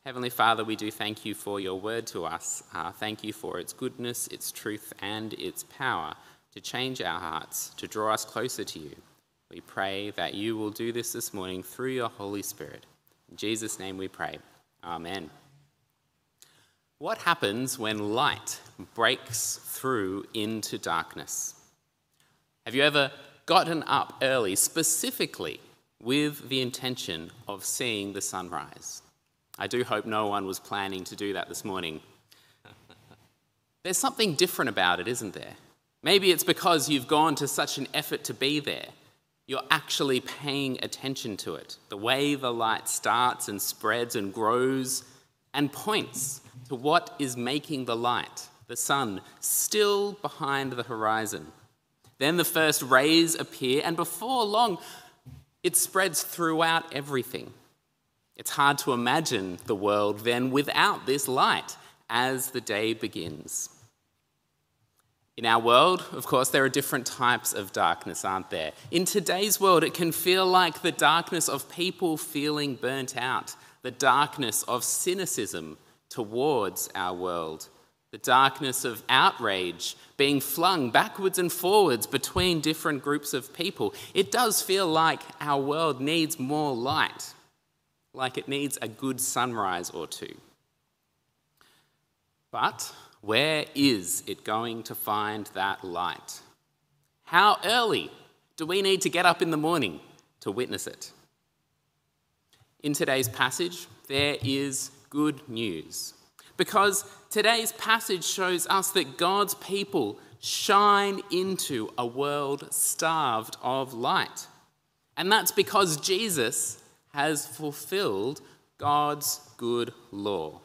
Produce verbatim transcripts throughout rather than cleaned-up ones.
Heavenly Father, we do thank you for your word to us. Uh, thank you for its goodness, its truth, and its power to change our hearts, to draw us closer to you. We pray that you will do this this morning through your Holy Spirit. In Jesus' name we pray. Amen. What happens when light breaks through into darkness? Have you ever gotten up early specifically with the intention of seeing the sunrise? I do hope no one was planning to do that this morning. There's something different about it, isn't there? Maybe it's because you've gone to such an effort to be there. You're actually paying attention to it, the way the light starts and spreads and grows and points to what is making the light, the sun, still behind the horizon. Then the first rays appear, and before long, it spreads throughout everything. It's hard to imagine the world then without this light as the day begins. In our world, of course, there are different types of darkness, aren't there? In today's world, it can feel like the darkness of people feeling burnt out, the darkness of cynicism towards our world, the darkness of outrage being flung backwards and forwards between different groups of people. It does feel like our world needs more light, like it needs a good sunrise or two. But where is it going to find that light? How early do we need to get up in the morning to witness it? In today's passage, there is good news, because today's passage shows us that God's people shine into a world starved of light. And that's because Jesus has fulfilled God's good law.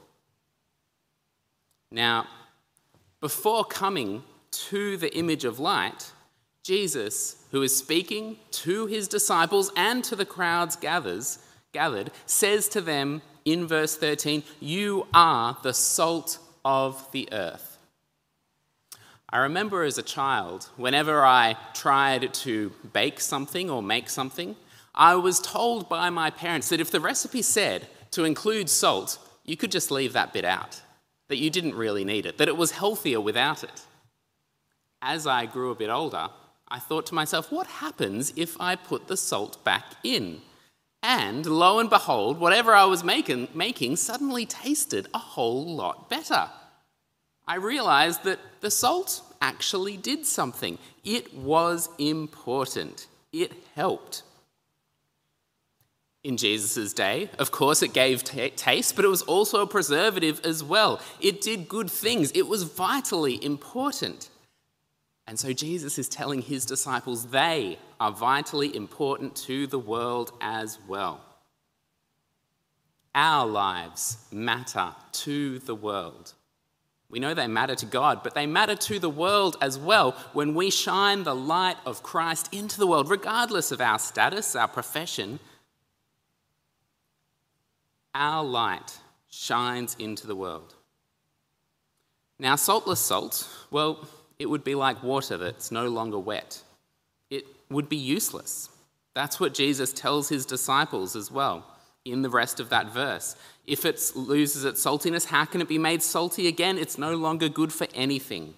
Now, before coming to the image of light, Jesus, who is speaking to his disciples and to the crowds gathers, gathered, says to them in verse thirteen, "You are the salt of the earth." I remember as a child, whenever I tried to bake something or make something, I was told by my parents that if the recipe said to include salt, you could just leave that bit out, that you didn't really need it, that it was healthier without it. As I grew a bit older, I thought to myself, what happens if I put the salt back in? And lo and behold, whatever I was making, making suddenly tasted a whole lot better. I realized that the salt actually did something. It was important. It helped. In Jesus' day, of course, it gave t- taste, but it was also a preservative as well. It did good things. It was vitally important. And so Jesus is telling his disciples they are vitally important to the world as well. Our lives matter to the world. We know they matter to God, but they matter to the world as well when we shine the light of Christ into the world, regardless of our status, our profession. Our light shines into the world. Now, saltless salt, well, it would be like water that's no longer wet. It would be useless. That's what Jesus tells his disciples as well in the rest of that verse. If it loses its saltiness, how can it be made salty again? It's no longer good for anything.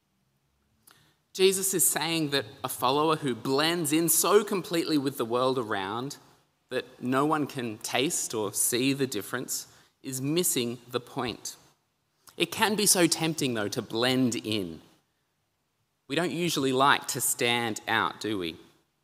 Jesus is saying that a follower who blends in so completely with the world around that no one can taste or see the difference is missing the point. It can be so tempting, though, to blend in. We don't usually like to stand out, do we?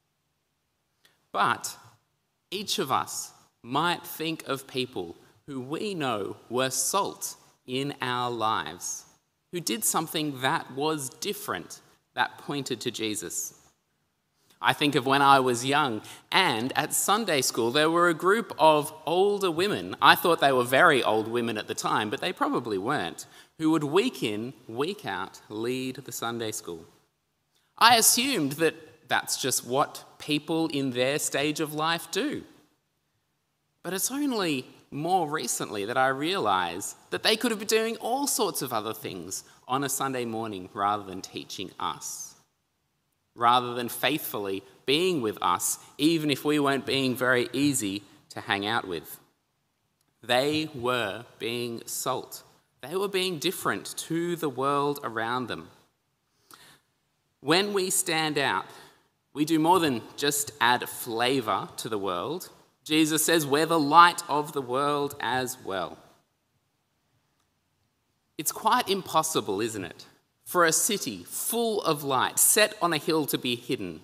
But each of us might think of people who we know were salt in our lives, who did something that was different, that pointed to Jesus. I think of when I was young, and at Sunday school there were a group of older women. I thought they were very old women at the time, but they probably weren't, who would week in, week out lead the Sunday school. I assumed that that's just what people in their stage of life do. But it's only more recently that I realised that they could have been doing all sorts of other things on a Sunday morning rather than teaching us, rather than faithfully being with us, even if we weren't being very easy to hang out with. They were being salt. They were being different to the world around them. When we stand out, we do more than just add flavour to the world. Jesus says we're the light of the world as well. It's quite impossible, isn't it, for a city full of light set on a hill to be hidden.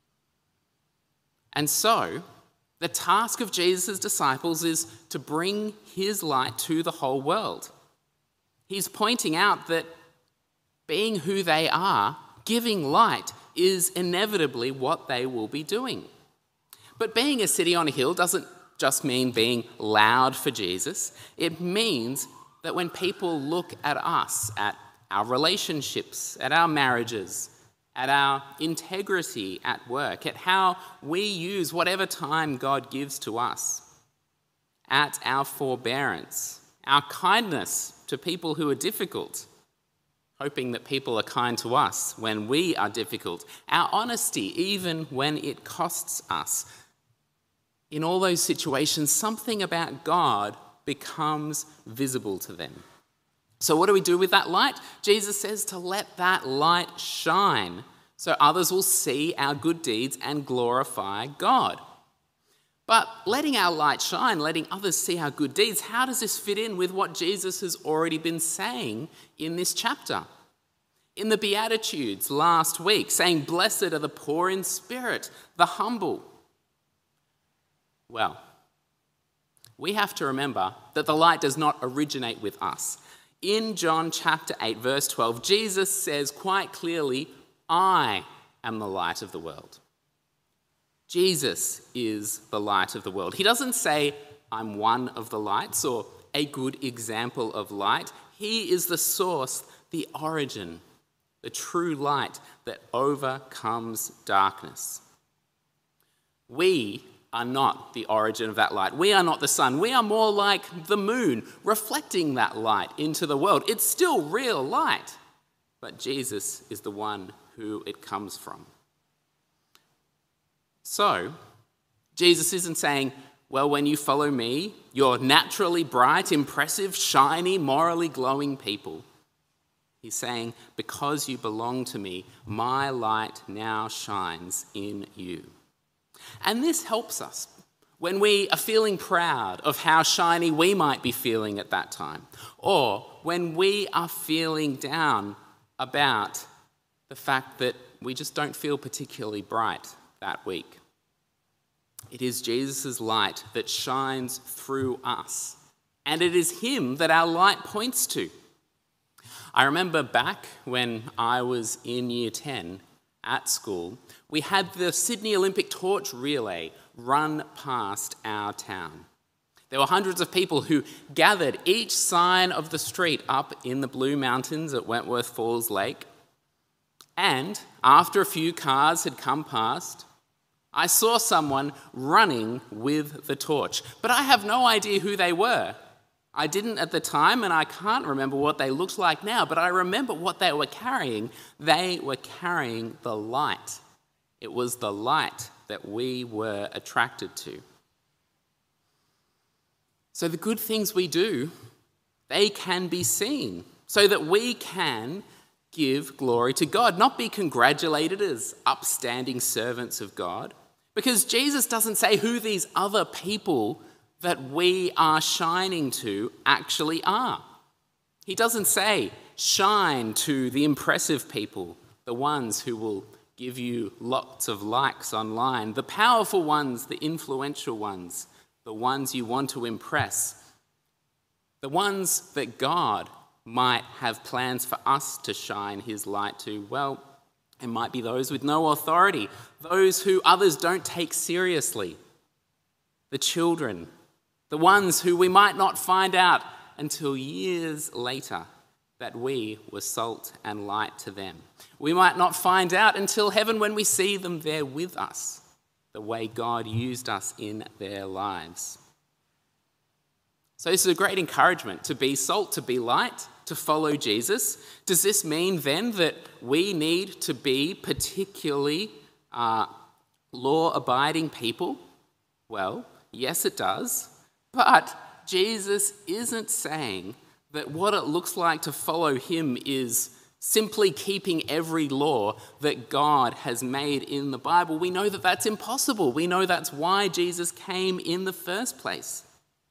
And so, the task of Jesus' disciples is to bring his light to the whole world. He's pointing out that being who they are, giving light, is inevitably what they will be doing. But being a city on a hill doesn't just mean being loud for Jesus. It means that when people look at us, at our relationships, at our marriages, at our integrity at work, at how we use whatever time God gives to us, at our forbearance, our kindness to people who are difficult, hoping that people are kind to us when we are difficult, our honesty even when it costs us. In all those situations, something about God becomes visible to them. So what do we do with that light? Jesus says to let that light shine so others will see our good deeds and glorify God. But letting our light shine, letting others see our good deeds, how does this fit in with what Jesus has already been saying in this chapter? In the Beatitudes last week, saying, "Blessed are the poor in spirit, the humble." Well, we have to remember that the light does not originate with us. In John chapter eight, verse twelve, Jesus says quite clearly, "I am the light of the world." Jesus is the light of the world. He doesn't say, "I'm one of the lights," or a good example of light. He is the source, the origin, the true light that overcomes darkness. We are not the origin of that light. We are not the sun. We are more like the moon, reflecting that light into the world. It's still real light, but Jesus is the one who it comes from. So, Jesus isn't saying, well, when you follow me, you're naturally bright, impressive, shiny, morally glowing people. He's saying, because you belong to me, my light now shines in you. And this helps us when we are feeling proud of how shiny we might be feeling at that time, or when we are feeling down about the fact that we just don't feel particularly bright that week. It is Jesus' light that shines through us, and it is him that our light points to. I remember back when I was in year ten at school, we had the Sydney Olympic torch relay run past our town. There were hundreds of people who gathered each sign of the street up in the Blue Mountains at Wentworth Falls Lake. And after a few cars had come past, I saw someone running with the torch, but I have no idea who they were. I didn't at the time, and I can't remember what they looked like now, but I remember what they were carrying. They were carrying the light. It was the light that we were attracted to. So the good things we do, they can be seen so that we can give glory to God, not be congratulated as upstanding servants of God. Because Jesus doesn't say who these other people that we are shining to actually are. He doesn't say, shine to the impressive people, the ones who will give you lots of likes online, the powerful ones, the influential ones, the ones you want to impress, the ones that God might have plans for us to shine his light to. Well, it might be those with no authority, those who others don't take seriously, the children, the ones who we might not find out until years later that we were salt and light to them. We might not find out until heaven when we see them there with us, the way God used us in their lives. So this is a great encouragement to be salt, to be light, to follow Jesus. Does this mean then that we need to be particularly uh, law-abiding people? Well, yes, it does. But Jesus isn't saying that what it looks like to follow him is simply keeping every law that God has made in the Bible. We know that that's impossible. We know that's why Jesus came in the first place.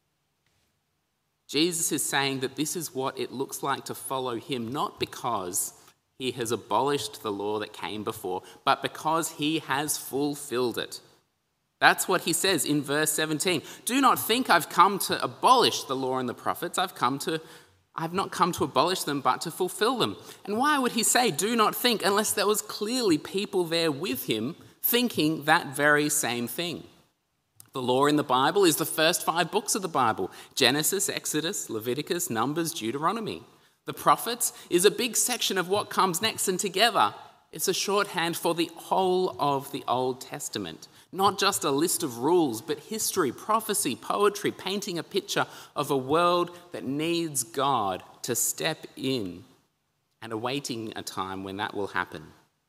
Jesus is saying that this is what it looks like to follow him, not because he has abolished the law that came before, but because he has fulfilled it. That's what he says in verse seventeen. Do not think I've come to abolish the law and the prophets. I've come to, I've not come to abolish them, but to fulfill them. And why would he say, do not think, unless there was clearly people there with him thinking that very same thing? The law in the Bible is the first five books of the Bible: Genesis, Exodus, Leviticus, Numbers, Deuteronomy. The prophets is a big section of what comes next, and together it's a shorthand for the whole of the Old Testament. Not just a list of rules, but history, prophecy, poetry, painting a picture of a world that needs God to step in and awaiting a time when that will happen.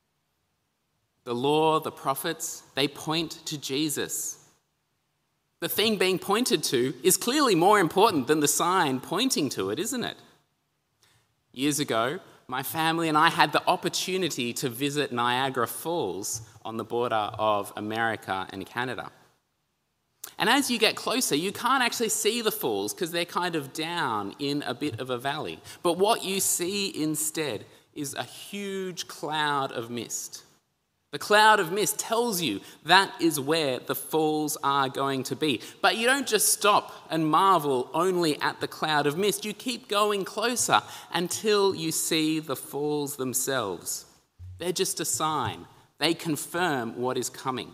The law, the prophets, they point to Jesus. The thing being pointed to is clearly more important than the sign pointing to it, isn't it? Years ago, my family and I had the opportunity to visit Niagara Falls on the border of America and Canada. And as you get closer, you can't actually see the falls because they're kind of down in a bit of a valley. But what you see instead is a huge cloud of mist. The cloud of mist tells you that is where the falls are going to be. But you don't just stop and marvel only at the cloud of mist. You keep going closer until you see the falls themselves. They're just a sign. They confirm what is coming.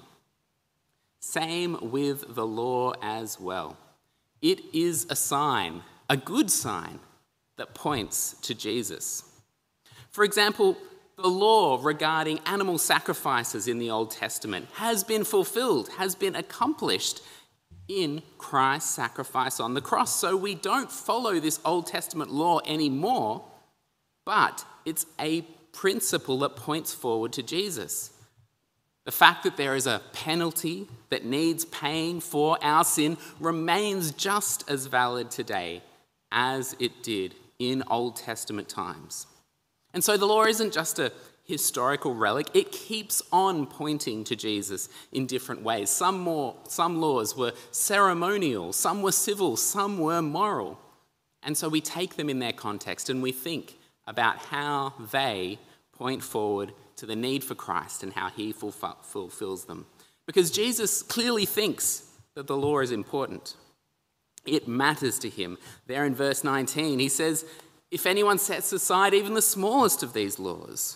Same with the law as well. It is a sign, a good sign, that points to Jesus. For example, the law regarding animal sacrifices in the Old Testament has been fulfilled, has been accomplished in Christ's sacrifice on the cross. So we don't follow this Old Testament law anymore, but it's a principle that points forward to Jesus. The fact that there is a penalty that needs paying for our sin remains just as valid today as it did in Old Testament times. And so the law isn't just a historical relic. It keeps on pointing to Jesus in different ways. Some more, some laws were ceremonial, some were civil, some were moral. And so we take them in their context and we think about how they point forward to the need for Christ and how he fulfills them. Because Jesus clearly thinks that the law is important. It matters to him. There in verse nineteen, he says, if anyone sets aside even the smallest of these laws,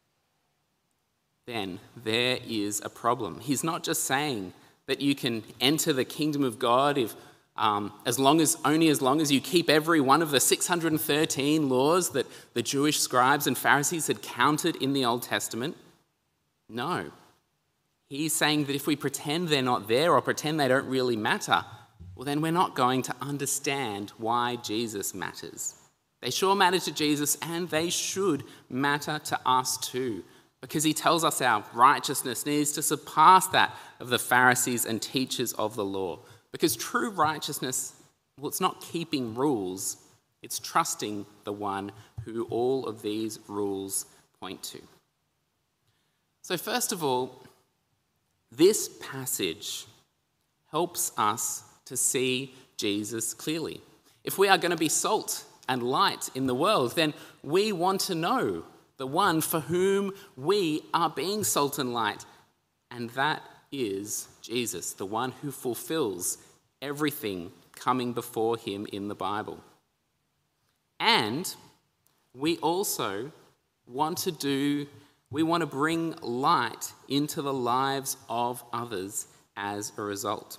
then there is a problem. He's not just saying that you can enter the kingdom of God if, um, as long as only as long as you keep every one of the six hundred thirteen laws that the Jewish scribes and Pharisees had counted in the Old Testament. No. He's saying that if we pretend they're not there or pretend they don't really matter, well, then we're not going to understand why Jesus matters. They sure matter to Jesus, and they should matter to us too, because he tells us our righteousness needs to surpass that of the Pharisees and teachers of the law. Because true righteousness, well, it's not keeping rules, it's trusting the one who all of these rules point to. So first of all, this passage helps us to see Jesus clearly. If we are going to be salt and light in the world, then we want to know the one for whom we are being salt and light, and that is Jesus, the one who fulfills everything coming before him in the Bible. And we also want to do, we want to bring light into the lives of others as a result.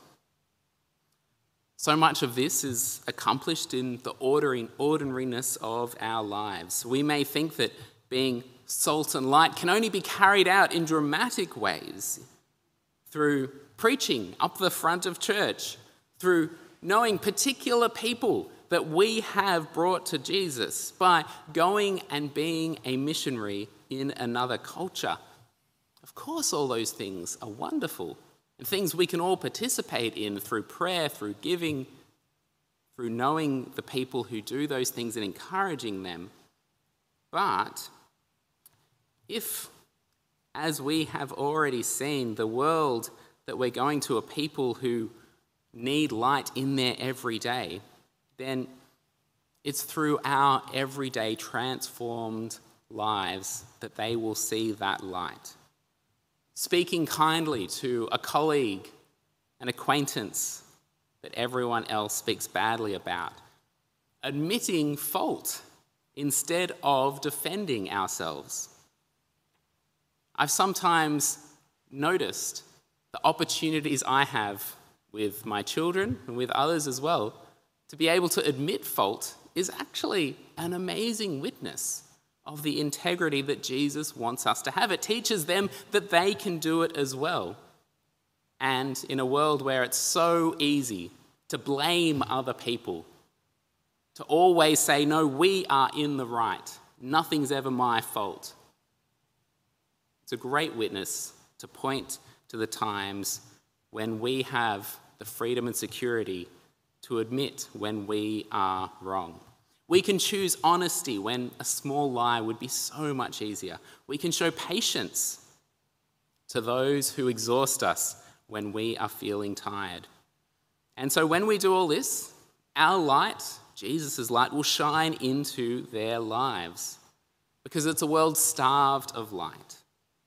So much of this is accomplished in the ordinariness of our lives. We may think that being salt and light can only be carried out in dramatic ways, through preaching up the front of church, through knowing particular people that we have brought to Jesus, by going and being a missionary in another culture. Of course, all those things are wonderful, and things we can all participate in through prayer, through giving, through knowing the people who do those things and encouraging them. But if, as we have already seen, the world that we're going to are people who need light in their everyday, then it's through our everyday transformed lives that they will see that light. Speaking kindly to a colleague, an acquaintance that everyone else speaks badly about. Admitting fault instead of defending ourselves. I've sometimes noticed the opportunities I have with my children and with others as well to be able to admit fault is actually an amazing witness of the integrity that Jesus wants us to have. It teaches them that they can do it as well. And in a world where it's so easy to blame other people, to always say, no, we are in the right, nothing's ever my fault, it's a great witness to point to the times when we have the freedom and security to admit when we are wrong. We can choose honesty when a small lie would be so much easier. We can show patience to those who exhaust us when we are feeling tired. And so when we do all this, our light, Jesus' light, will shine into their lives because it's a world starved of light.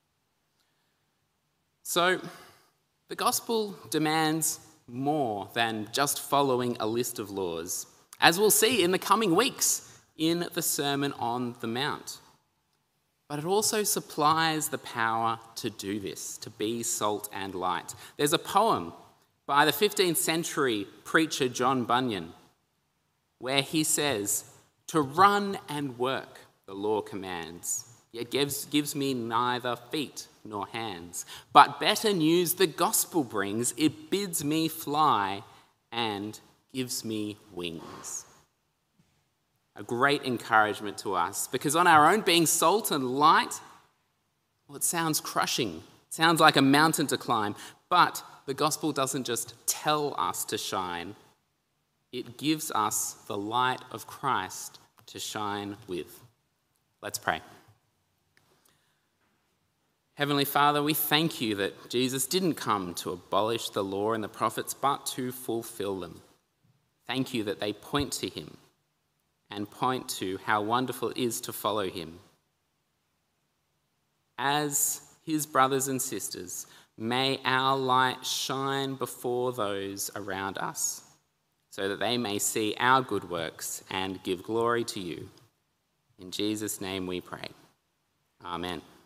So the gospel demands more than just following a list of laws, as we'll see in the coming weeks in the Sermon on the Mount. But it also supplies the power to do this, to be salt and light. There's a poem by the fifteenth century preacher John Bunyan where he says, "To run and work, the law commands, yet gives, gives me neither feet nor hands. But better news the gospel brings, it bids me fly and gives me wings." A great encouragement to us, because on our own, being salt and light, well, it sounds crushing. It sounds like a mountain to climb. But the gospel doesn't just tell us to shine. It gives us the light of Christ to shine with. Let's pray. Heavenly Father, we thank you that Jesus didn't come to abolish the law and the prophets, but to fulfill them. Thank you that they point to him and point to how wonderful it is to follow him. As his brothers and sisters, may our light shine before those around us, so that they may see our good works and give glory to you. In Jesus' name we pray. Amen.